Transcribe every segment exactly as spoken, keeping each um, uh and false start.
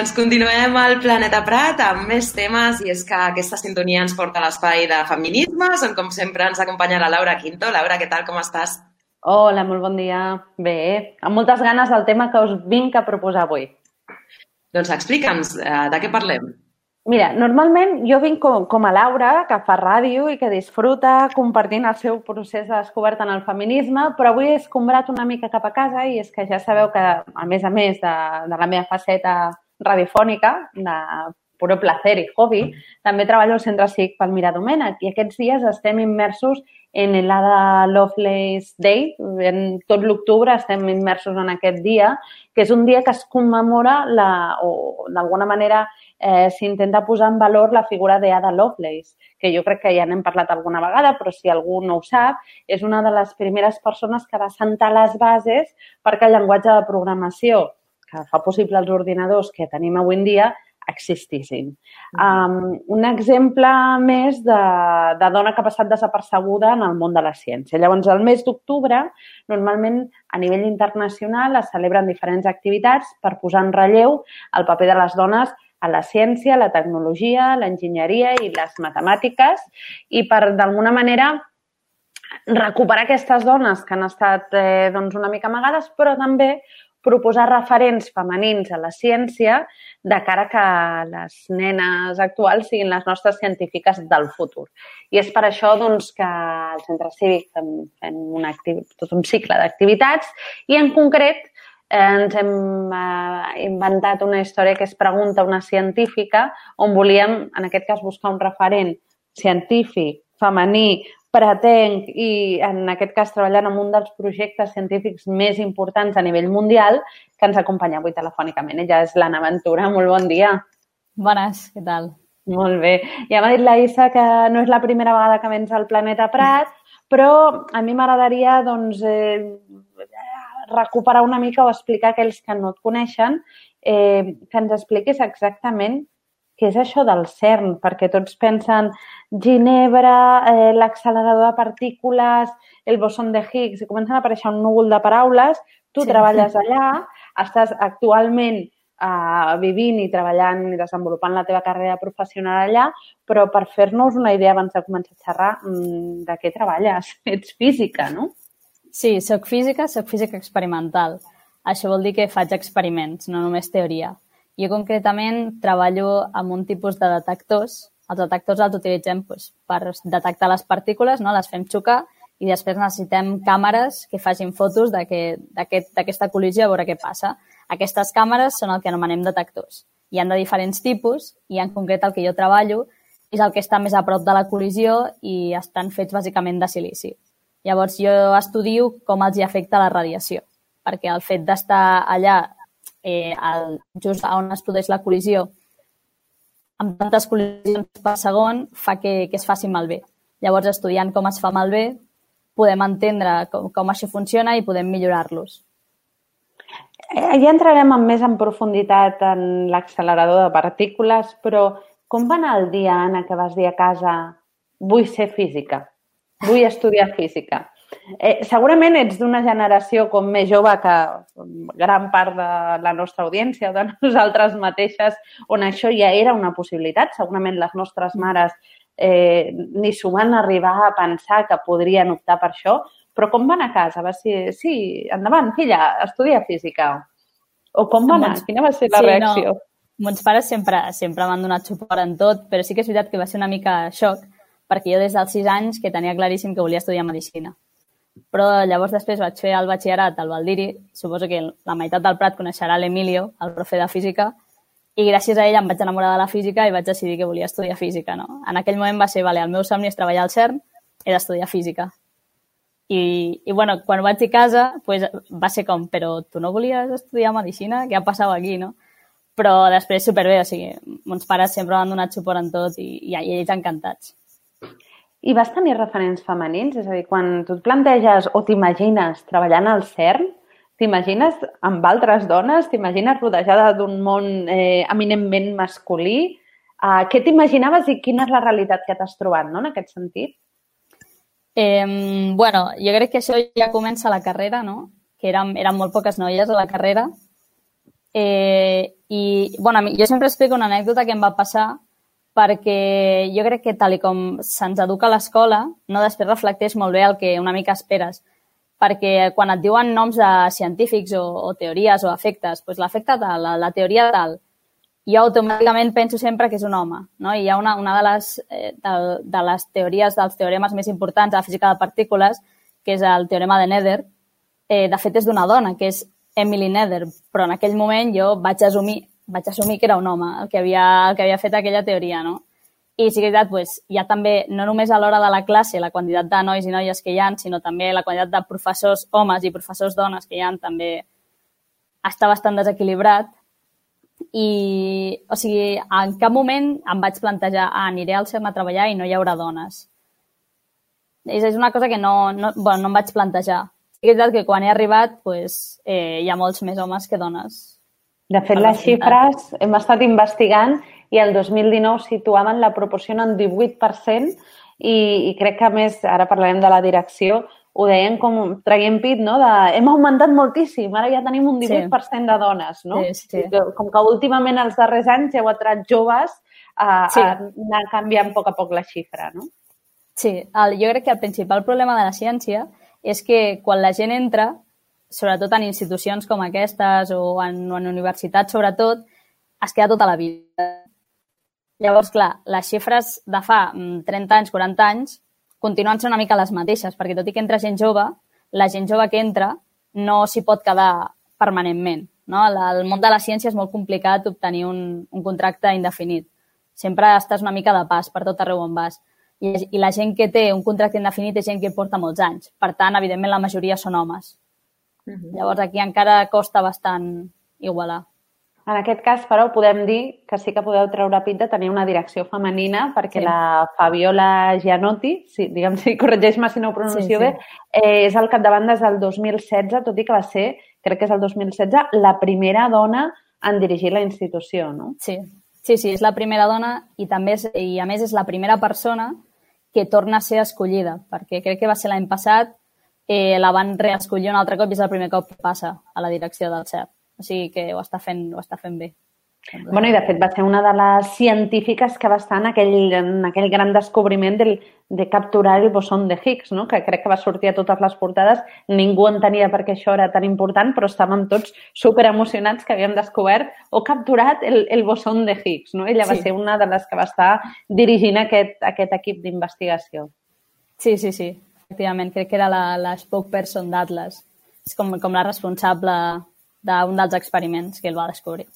Doncs continuem al Planeta Prat amb més temes i és que aquesta sintonia ens porta a l'espai de feminismes on com sempre ens acompanya la Laura Quinto. Laura, què tal, com estàs? Hola, molt bon dia. Bé, amb moltes ganes del tema que us vinc a proposar avui. Doncs explica'ns, de què parlem? Mira, normalment jo vinc com, com a Laura, que fa ràdio i que disfruta compartint el seu procés de descoberta en el feminisme, però avui he escombrat una mica cap a casa i és que ja sabeu que, a més a més de, de la meva faceta radiofònica, de puro placer i hobby, també treballo al Centre Cívic Palmira Domènech i aquests dies estem immersos en l'Ada Lovelace Day. En tot l'octubre estem immersos en aquest dia, que és un dia que es commemora la, o d'alguna manera eh, s'intenta posar en valor la figura d'Ada Lovelace, que jo crec que ja n'hem parlat alguna vegada, però si algú no ho sap, és una de les primeres persones que va assentar les bases perquè el llenguatge de programació que fa possible els ordinadors que tenim avui en dia existissin. Um, un exemple més de, de dona que ha passat desapercebuda en el món de la ciència. Llavors, el mes d'octubre, normalment a nivell internacional es celebren diferents activitats per posar en relleu el paper de les dones a la ciència, la tecnologia, l'enginyeria i les matemàtiques i per, d'alguna manera, recuperar aquestes dones que han estat eh, doncs una mica amagades, però també proposar referents femenins a la ciència de cara que les nenes actuals siguin les nostres científiques del futur. I és per això doncs, que al Centre Cívic fem, fem un, activ, tot un cicle d'activitats i en concret eh, ens hem eh, inventat una història que es pregunta una científica on volíem, en aquest cas, buscar un referent científic, femení, pretenc i, en aquest cas, treballant en un dels projectes científics més importants a nivell mundial que ens acompanya avui telefònicament. Ella és l'Anna Ventura. Molt bon dia. Bones, què tal? Molt bé. Ja m'ha dit la Issa que no és la primera vegada que vens al Planeta Prat, però a mi m'agradaria doncs, eh, recuperar una mica o explicar a aquells que no et coneixen, eh, que ens expliquis exactament què és això del CERN, perquè tots pensen Ginebra, eh, l'accelerador de partícules, el boson de Higgs, i comencen a aparèixer un núvol de paraules. Tu sí. Treballes allà, estàs actualment eh, vivint i treballant i desenvolupant la teva carrera professional allà, però per fer-nos una idea abans de començar a xerrar, de què treballes? Ets física, no? Sí, soc física, soc física experimental. Això vol dir que faig experiments, no només teoria. Jo concretament treballo amb un tipus de detectors. Els detectors els utilitzem doncs, per detectar les partícules, no? Les fem xocar i després necessitem càmeres que facin fotos d'aquesta aquest, col·lisió a veure què passa. Aquestes càmeres són el que anomenem detectors. Hi ha de diferents tipus i en concret el que jo treballo és el que està més a prop de la col·lisió i estan fets bàsicament de silici. Llavors jo estudio com els hi afecta la radiació, perquè el fet d'estar allà Eh, el, just on es produeix la col·lisió, amb tantes col·lisions per segon, fa que, que es faci malbé. Llavors, estudiant com es fa malbé, podem entendre com, com això funciona i podem millorar-los. Ja entrarem en més en profunditat en l'accelerador de partícules, però com va anar el dia, Anna, que vas dir a casa vull ser física, vull estudiar física? Eh, segurament ets d'una generació com més jove que gran part de la nostra audiència o de nosaltres mateixes, on això ja era una possibilitat. Segurament les nostres mares eh, ni s'ho van arribar a pensar que podrien optar per això, però com van a casa? Va ser, sí, endavant, filla, estudia física. O com va anar? Quina va ser la sí, reacció? No. Mons pares sempre, sempre m'han donat suport en tot, però sí que és veritat que va ser una mica xoc, perquè jo des dels sis anys que tenia claríssim que volia estudiar Medicina. Però llavors després vaig fer el batxillerat al Baldiri, suposo que la meitat del Prat coneixerà l'Emilio, el profe de física, i gràcies a ell em vaig enamorar de la física i vaig decidir que volia estudiar física. No? En aquell moment va ser, vale, el meu somni és treballar al CERN, he d'estudiar física. I, i bueno, quan vaig dir a casa, pues, va ser com, però tu no volies estudiar Medicina? Què ha passat aquí, no? Però després superbé, o sigui, mons pares sempre m'han donat suport en tot i, i ells encantats. I vas tenir referents femenins? És a dir, quan tu et planteges o t'imagines treballant al CERN, t'imagines amb altres dones? T'imagines rodejada d'un món eh, eminentment masculí? Uh, què t'imaginaves i quina és la realitat que t'has trobat, no?, en aquest sentit? Eh, bueno, jo crec que això ja comença a la carrera, no? Que érem, érem molt poques noies a la carrera Eh, I, bueno, jo sempre explico una anècdota que em va passar perquè jo crec que tal i com se'ns educa a l'escola, no després reflecteix molt bé el que una mica esperes. Perquè quan et diuen noms de científics o, o teories o efectes, doncs l'efecte tal, la, la teoria tal, jo automàticament penso sempre que és un home. No? I hi ha una, una de, les, eh, de, de les teories, dels teoremes més importants de la física de partícules, que és el teorema de Nether, eh, de fet és d'una dona, que és Emily Nether, però en aquell moment jo vaig assumir, vaig assumir que era un home el que havia, el que havia fet aquella teoria, no? I sí que és veritat, doncs, hi ha també, no només a l'hora de la classe, la quantitat de nois i noies que hi ha, sinó també la quantitat de professors homes i professors dones que hi ha també està bastant desequilibrat. I, o sigui, en cap moment em vaig plantejar, ah, aniré al CERN a treballar i no hi haurà dones. És, és una cosa que no, no, bueno, no em vaig plantejar. Sí que és veritat que quan he arribat doncs, eh, hi ha molts més homes que dones. De fet, les xifres hem estat investigant i el dos mil dinou situaven la proporció en divuit per cent i, i crec que, a més, ara parlarem de la direcció, ho deien com traient pit, no? De, hem augmentat moltíssim, ara ja tenim un divuit per cent de dones, no? Sí, sí. Com que últimament, els darrers anys, heu atret joves a, sí. a anar canviant a poc a poc la xifra, no? Sí, el, jo crec que el principal problema de la ciència és que quan la gent entra, sobretot en institucions com aquestes o en, o en universitats, sobretot, es queda tota la vida. Llavors, clar, les xifres de fa trenta anys, quaranta anys, continuen sent una mica les mateixes, perquè tot i que entra gent jove, la gent jove que entra no s'hi pot quedar permanentment. No? El món de la ciència és molt complicat obtenir un, un contracte indefinit. Sempre estàs una mica de pas per tot arreu on vas. I, I la gent que té un contracte indefinit és gent que porta molts anys. Per tant, evidentment, la majoria són homes. Uh-huh. Llavors, aquí encara costa bastant igualar. En aquest cas, però, podem dir que sí que podeu treure pit de tenir una direcció femenina perquè sí. La Fabiola Gianotti, sí, diguem, sí, corregeix-me si no ho pronuncio sí, sí. bé, eh, és al capdavant des del dos mil setze, tot i que va ser, crec que és el dos mil setze, la primera dona en dirigir la institució, no? Sí, sí, sí, és la primera dona i també, és, i a més és la primera persona que torna a ser escollida, perquè crec que va ser l'any passat, eh, la van reescollir un altre cop i és el primer cop que passa a la direcció del CERN. O sigui que ho està fent, ho està fent bé. Bueno, i de fet va ser una de les científiques que va estar en aquell, en aquell gran descobriment del, de capturar el bosón de Higgs, no? Que crec que va sortir a totes les portades. Ningú entenia per què això era tan important, però estàvem tots superemocionats que havíem descobert o capturat el, el bosón de Higgs. No? Ella va sí. ser una de les que va estar dirigint aquest, aquest equip d'investigació. Sí, sí, sí. Efectivament, crec que era la, la spokesperson d'Atlas. És com, com la responsable d'un dels experiments que ell va descobrir.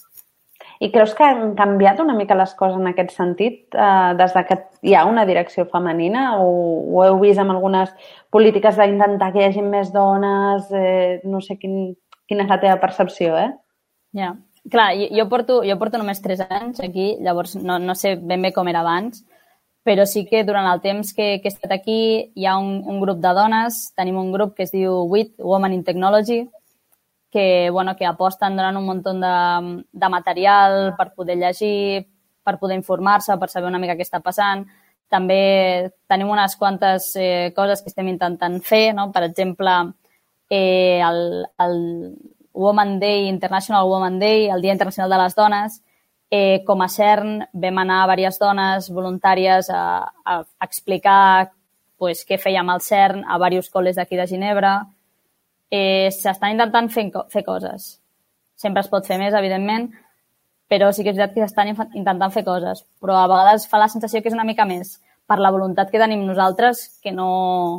I creus que han canviat una mica les coses en aquest sentit eh, des que hi ha una direcció femenina o ho heu vist amb algunes polítiques d'intentar que hi hagi més dones? Eh, no sé quin, quina és la teva percepció, eh? Ja, yeah. Clar, jo, jo, porto, jo porto només tres anys aquí, llavors no, no sé ben bé com era abans, però sí que durant el temps que, que he estat aquí hi ha un, un grup de dones, tenim un grup que es diu W I T, Women in Technology, que, bueno, que aposten donant un munt de, de material per poder llegir, per poder informar-se, per saber una mica què està passant. També tenim unes quantes eh, coses que estem intentant fer, no? Per exemple, eh, el, el Women Day, International Women Day, el Dia Internacional de les Dones, eh, com a CERN vam anar a diverses dones voluntàries a, a explicar pues, què fèiem al CERN a diversos col·les d'aquí de Ginebra. Eh, s'estan intentant fer, fer coses. Sempre es pot fer més, evidentment, però sí que és veritat que s'estan intentant fer coses. Però a vegades fa la sensació que és una mica més per la voluntat que tenim nosaltres que no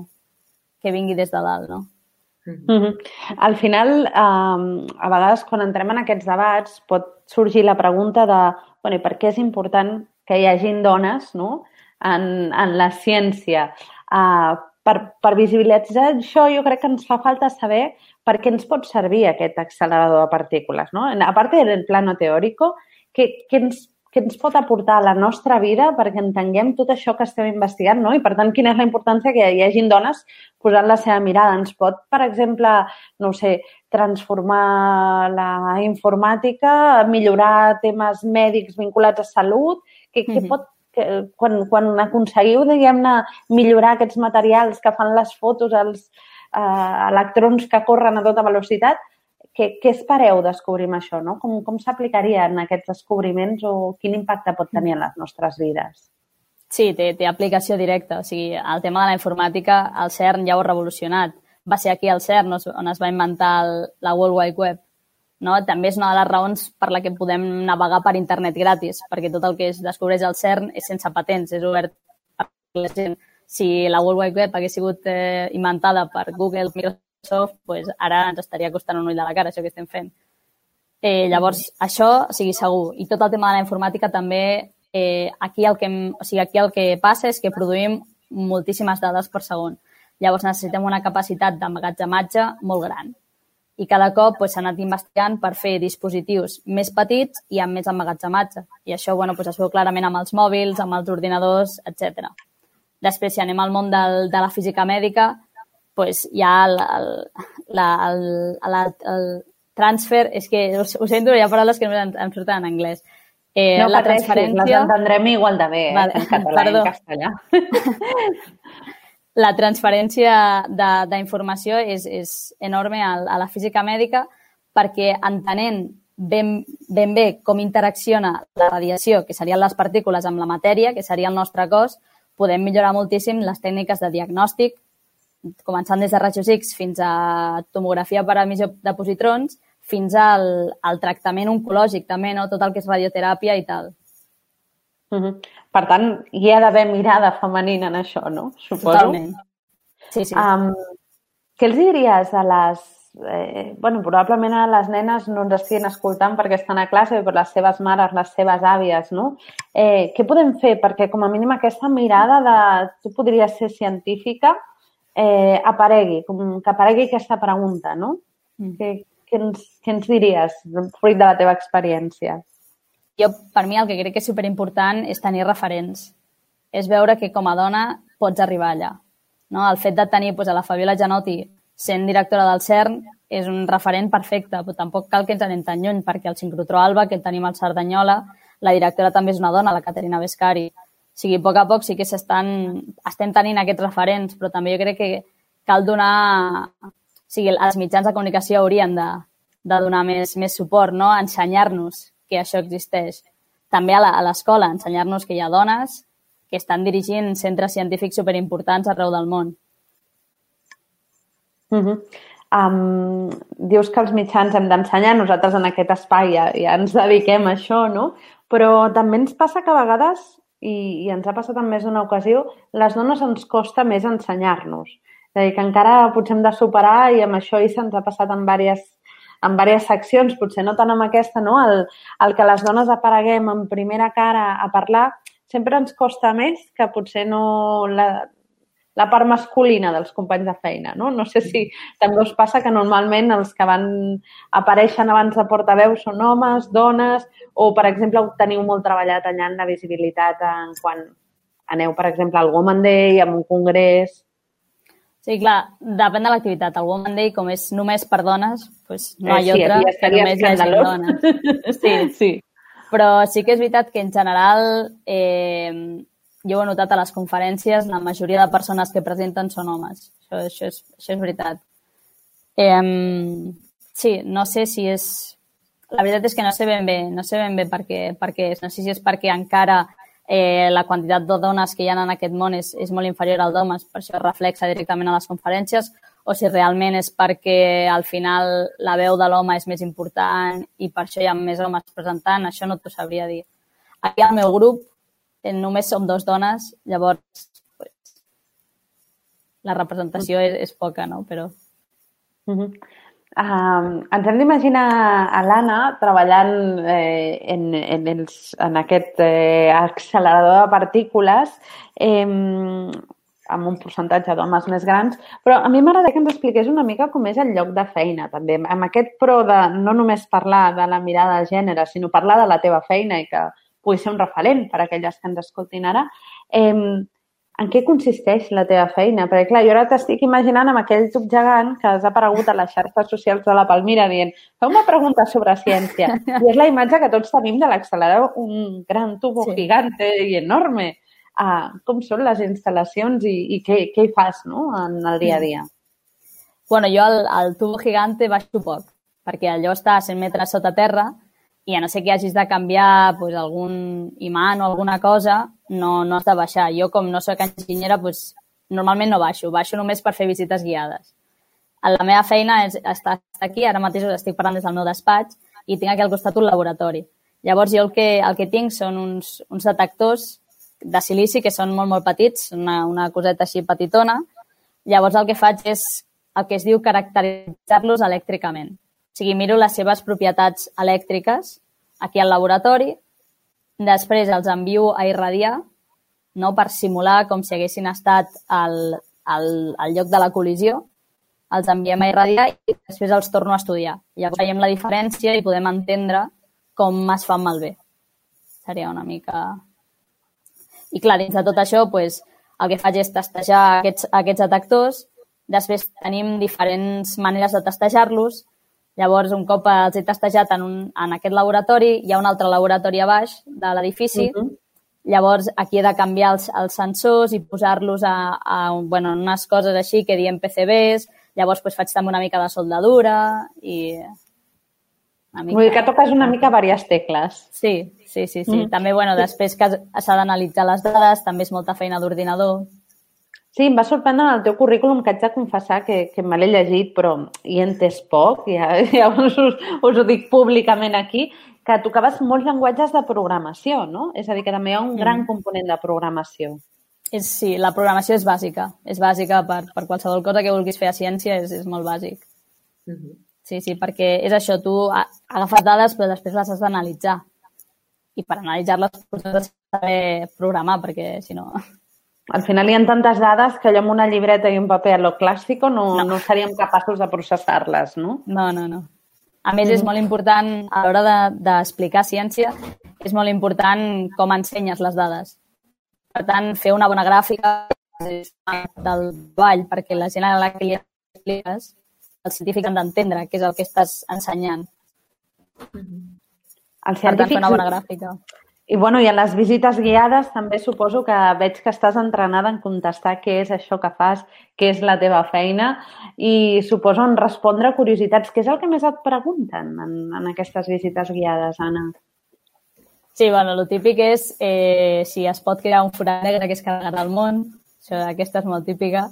que vingui des de dalt, no? Mm-hmm. Al final, eh, a vegades quan entrem en aquests debats pot sorgir la pregunta de bueno, per què és important que hi hagin dones, no? en, en la ciència. Eh, Per, per visibilitzar això, jo crec que ens fa falta saber per què ens pot servir aquest accelerador de partícules, no? A part del plano teòrico, què, què, ens, què ens pot aportar a la nostra vida perquè entenguem tot això que estem investigant, no? I, per tant, quina és la importància que hi hagin dones posant la seva mirada? Ens pot, per exemple, no sé, transformar la informàtica, millorar temes mèdics vinculats a salut? Què, mm-hmm. què pot Que, quan, quan aconseguiu, diguem-ne, millorar aquests materials que fan les fotos, els eh, electrons que corren a tota velocitat, què, què espereu descobrir amb això? No? Com, com s'aplicarien aquests descobriments o quin impacte pot tenir en les nostres vides? Sí, té, té aplicació directa. O sigui, el tema de la informàtica, el CERN ja ho ha revolucionat. Va ser aquí al CERN on es va inventar el, la World Wide Web. No? També és una de les raons per la que podem navegar per internet gratis, perquè tot el que es descobreix al CERN és sense patents, és obert per la gent. Si la World Wide Web hagués sigut eh, inventada per Google, Microsoft, pues ara ens estaria costant un ull de la cara, això que estem fent. Eh, llavors, això sigui segur. I tot el tema de la informàtica també, eh, aquí, el que, o sigui, aquí el que passa és que produïm moltíssimes dades per segon. Llavors necessitem una capacitat d'emmagatzematge molt gran. I cada cop s'ha pues, anat investigant per fer dispositius més petits i amb més emmagatzematge. I això bueno, pues, es veu clarament amb els mòbils, amb els ordinadors, etcètera. Després, si anem al món del, de la física mèdica, pues, hi ha el, el, la, el, el, el transfer... És que ho, ho sento, hi ha paraules que no em, em surten en anglès. Eh, no la pateixis, transferència... les entendrem igual de bé, eh, vale. En català i en castellà. La transferència d'informació és, és enorme a, a la física mèdica perquè entenent ben, ben bé com interacciona la radiació, que serien les partícules, amb la matèria, que seria el nostre cos, podem millorar moltíssim les tècniques de diagnòstic, començant des de rajos X fins a tomografia per emissió de positrons, fins al, al tractament oncològic també, no? Tot el que és radioteràpia i tal. Uh-huh. Per tant, hi ha d'haver mirada femenina en això, no? Suposo. Totalment. Sí, sí. Um, què els diries a les... Eh, bueno, probablement a les nenes no ens estiguin escoltant perquè estan a classe, però les seves mares, les seves àvies, no? Eh, què podem fer? Perquè com a mínim aquesta mirada de tu podries ser científica eh, aparegui, que aparegui aquesta pregunta, no? Mm. Què, què, ens, què ens diries, fruit de la teva experiència? Jo, per mi, el que crec que és superimportant és tenir referents. És veure que com a dona pots arribar allà. No? El fet de tenir doncs, a la Fabiola Gianotti sent directora del CERN és un referent perfecte, però tampoc cal que ens anem tan lluny, perquè el Sincrotró Alba, que el tenim al Cerdanyola, la directora també és una dona, la Caterina Vescari. O sigui, a poc a poc sí que s'estan, estem tenint aquests referents, però també jo crec que cal donar... O sigui, els mitjans de comunicació haurien de, de donar més, més suport, no? Ensenyar-nos que això existeix. També a l'escola, ensenyar-nos que hi ha dones que estan dirigint centres científics superimportants arreu del món. Uh-huh. Um, dius que els mitjans hem d'ensenyar, nosaltres en aquest espai ja, ja ens dediquem a això, no? Però també ens passa que a vegades, i, i ens ha passat en més d'una ocasió, les dones ens costa més ensenyar-nos. És a dir, que encara potser hem de superar i amb això i se'ns ha passat en diverses en diverses seccions, potser no tant amb aquesta, no? El, el que les dones apareguem en primera cara a parlar sempre ens costa més que potser no la, la part masculina dels companys de feina, no? No sé si també us passa que normalment els que van apareixen abans de portaveus són homes, dones, o, per exemple, teniu molt treballat allà en la visibilitat en quan aneu, per exemple, al Woman Day, a un congrés... Sí, clar, depèn de l'activitat. El Woman Day, com és només per dones, doncs no hi ha sí, altra que només hi hagi dones. Sí, sí. Però sí que és veritat que en general, eh, jo ho he notat a les conferències, la majoria de persones que presenten són homes. Això, això, és, això és veritat. Eh, sí, no sé si és... La veritat és que no sé ben bé, no sé ben bé per què, per què és. No sé si és perquè encara... Eh, la quantitat de dones que hi ha en aquest món és, és molt inferior al d'homes, per això es reflexa directament a les conferències, o si realment és perquè al final la veu de l'home és més important i per això hi ha més homes presentant, això no t'ho sabria dir. Aquí al meu grup eh, només som dos dones, llavors pues, la representació és, és poca, no? Però... Uh-huh. Uh, ens hem d'imaginar a l'Anna treballant eh, en, en, els, en aquest eh, accelerador de partícules eh, amb un percentatge d'homes més grans, però a mi m'agradaria que ens expliqués una mica com és el lloc de feina, també, amb aquest pro de no només parlar de la mirada de gènere, sinó parlar de la teva feina i que pugui ser un referent per a aquelles que ens escoltin ara. Eh, En què consisteix la teva feina? Perquè, clar, jo ara t'estic imaginant amb aquell tub gegant que has aparegut a les xarxes socials de la Palmira dient feu una pregunta sobre ciència. I és la imatge que tots tenim de l'accelerador, un gran tubo sí. gigante i enorme. Ah, com són les instal·lacions i, i què, què hi fas, no?, en el dia a dia? Bueno, jo al, al tubo gigante baixo poc. perquè allò està a cent metres sota terra i a no ser que hagis de canviar pues, algun imant o alguna cosa, no, no has de baixar. Jo, com no soc enginyera, pues, normalment no baixo. Baixo només per fer visites guiades. La meva feina és estar aquí, ara mateix us estic parlant des del meu despatx i tinc aquí al costat un laboratori. Llavors, jo el que, el que tinc són uns, uns detectors de silici que són molt, molt petits, una, una coseta així petitona. Llavors, el que faig és el que es diu caracteritzar-los elèctricament. O sigui, miro les seves propietats elèctriques aquí al laboratori, després els envio a irradiar, no, per simular com si haguessin estat al, al, al lloc de la col·lisió, els enviem a irradiar i després els torno a estudiar. Llavors veiem la diferència i podem entendre com es fan malbé. Seria una mica... I clar, dins de tot això, doncs, el que faig és testejar aquests, aquests detectors. Després tenim diferents maneres de testejar-los. Llavors, un cop els he testejat en, un, en aquest laboratori, hi ha un altre laboratori a baix de l'edifici. Uh-huh. Llavors, aquí he de canviar els, els sensors i posar-los a, a bueno, unes coses així que diem P C Bs. Llavors, doncs, faig també una mica de soldadura i... Una mica... Vull dir que toques una mica diverses tecles. Sí, sí, sí. sí. Mm. També, bueno, després que s'ha d'analitzar les dades, també és molta feina d'ordinador. Sí, em va sorprendre en el teu currículum que haig de confessar que, que me l'he llegit, però hi he entès poc, ja, ja us, us ho dic públicament aquí, que tocaves molts llenguatges de programació, no? És a dir, que també hi ha un mm. gran component de programació. És, sí, la programació és bàsica. És bàsica per, per qualsevol cosa que vulguis fer a ciència, és, és molt bàsic. Mm-hmm. Sí, sí, perquè és això, tu agafes dades però després les has d'analitzar. I per analitzar-les has de saber programar, perquè si no... Al final hi ha tantes dades que allò amb una llibreta i un paper a lo clàssico no, no. no seríem capaços de processar-les, no? No, no, no. A més, és molt important, a l'hora de, d'explicar ciència, és molt important com ensenyes les dades. Per tant, fer una bona gràfica del treball, perquè la gent a la que li expliques, els científics han d'entendre què és el que estàs ensenyant. Els científics... Per tant, fer una bona gràfica. I, bueno, i a les visites guiades també suposo que veig que estàs entrenada en contestar què és això que fas, què és la teva feina i suposo en respondre a curiositats. Què és el que més et pregunten en, en aquestes visites guiades, Anna? Sí, bueno, el típic és eh, si es pot crear un forat negre que es carregarà el món. Això, aquesta és molt típica.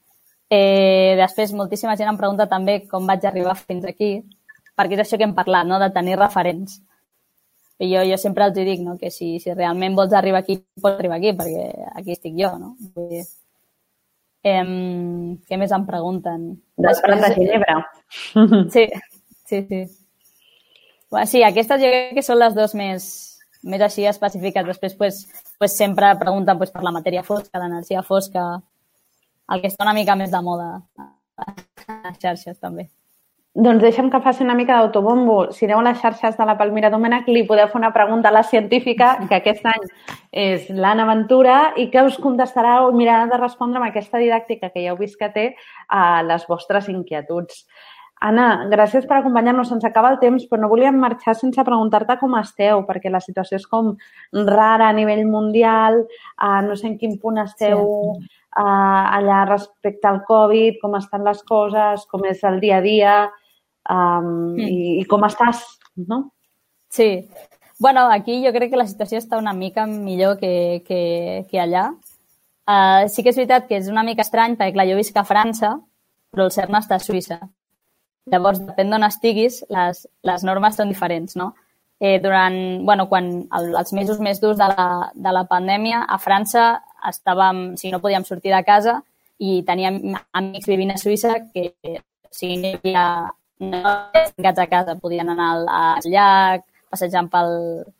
Eh, després, moltíssima gent em pregunta també com vaig arribar fins aquí, perquè és això que hem parlat, no?, de tenir referents. I jo, jo sempre els dic, no?, que si, si realment vols arribar aquí, pots arribar aquí, perquè aquí estic jo, no? Vull dir, eh, què més em pregunten? Després de Ginebra. Sí, sí, sí. Bueno, sí, aquestes jo crec que són les dues més, més així específiques. Després, pues, pues, sempre pregunten pues, per la matèria fosca, l'energia fosca, el que està una mica més de moda a les xarxes, també. Doncs deixa'm que faci una mica d'autobombo. Si aneu a les xarxes de la Palmira Domènech, li podeu fer una pregunta a la científica, que aquest any és l'Anna Ventura, i que us contestarà o mirarà de respondre amb aquesta didàctica que ja heu vist que té a les vostres inquietuds. Anna, gràcies per acompanyar-nos. Se'ns acaba el temps, però no volíem marxar sense preguntar-te com esteu, perquè la situació és com rara a nivell mundial, no sé en quin punt esteu... Sí. Uh, allà respecte al Covid, com estan les coses, com és el dia a dia um, mm. i, i com estàs, no? Sí. Bueno, aquí jo crec que la situació està una mica millor que, que, que allà. Uh, sí que és veritat que és una mica estrany, perquè clar, jo visc a França, però el CERN està a Suïssa. Llavors, depèn d'on estiguis, les, les normes són diferents, no? Eh, durant, bueno, quan el, els mesos més durs de la, de la pandèmia, a França estàvem, o sigui, no podíem sortir de casa i teníem amics vivint a Suïssa que, o sigui, no hi havia no tancats a casa, podien anar al, al llac, passejant pel,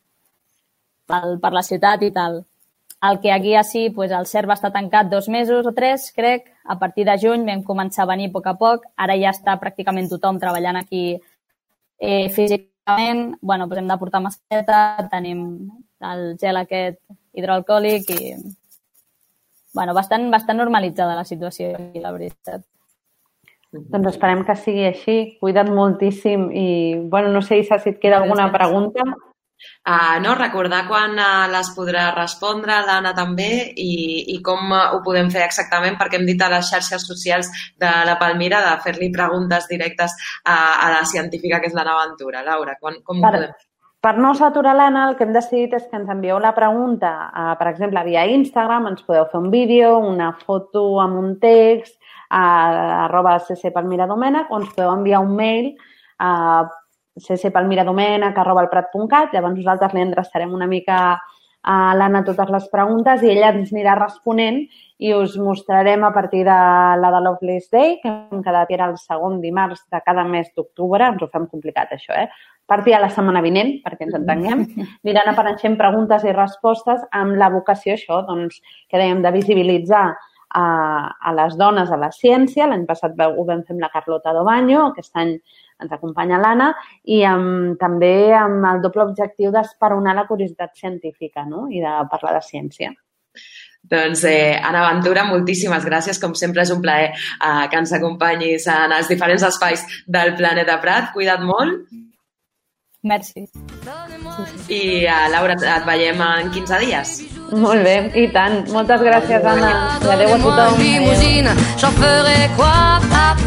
pel, per la ciutat i tal. El que aquí així, pues, el CERN va estar tancat dos mesos o tres, crec. A partir de juny vam començar a venir a poc a poc. Ara ja està pràcticament tothom treballant aquí eh, físicament. Bueno, pues hem de portar mascareta, tenim el gel aquest hidroalcohòlic i... Bueno, bastant, bastant normalitzada la situació aquí, la veritat. Doncs esperem que sigui així. Cuida't moltíssim i, bueno, no sé, Isa, si et queda alguna pregunta. Uh, no, recordar quan uh, les podrà respondre l'Anna també i, i com uh, ho podem fer exactament, perquè hem dit a les xarxes socials de la Palmira de fer-li preguntes directes a, a la científica que és l'Anna Ventura. Laura, quan, com ho per, podem fer? Per no saturar l'Anna, el que hem decidit és que ens envieu la pregunta, uh, per exemple, via Instagram, ens podeu fer un vídeo, una foto amb un text, a arroba ccpalmiradomènec, o ens podeu enviar un mail a ccpalmiradomènec arroba elprat punt cat. Llavors nosaltres li endreçarem una mica a l'Anna totes les preguntes i ella ens anirà responent i us mostrarem a partir de la de Loveless Day, que hem quedat que era el segon dimarts de cada mes d'octubre. Ens ho fem complicat, això, eh? A partir de la setmana vinent, perquè ens entenguem, aniran apareixent preguntes i respostes amb la vocació, això, doncs, que dèiem, de visibilitzar a, a les dones a la ciència. L'any passat ho vam fer amb la Carlota Dobaño, aquest any ens acompanya l'Anna, i amb, també amb el doble objectiu d'esperonar la curiositat científica, no? I de parlar de ciència. Doncs, eh, Anna Ventura, moltíssimes gràcies. Com sempre és un plaer eh, que ens acompanyis en els diferents espais del Planeta Prat. Cuida't molt. Merci. I, uh, Laura, et veiem en quinze dies. Molt bé, i tant. Moltes gràcies, Anna. I adéu a tothom. J'en ferai quoi?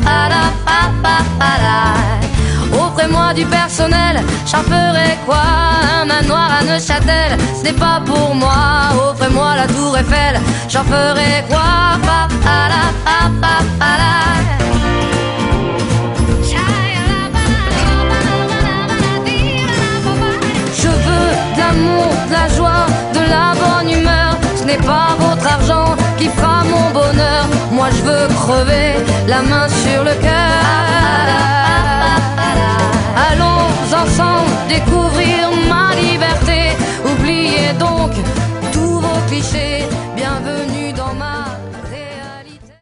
Offrez-moi du personnel, j'en ferai quoi? Un manoir à Neuchâtel, ce n'est pas pour moi. Offrez-moi la tour Eiffel, j'en ferai quoi? Je veux de l'amour, de la joie, de la bonne humeur. Ce n'est pas votre argent qui fera mon bonheur. Moi je veux crever la main sur le cœur. Allons ensemble découvrir ma liberté. Oubliez donc tous vos clichés.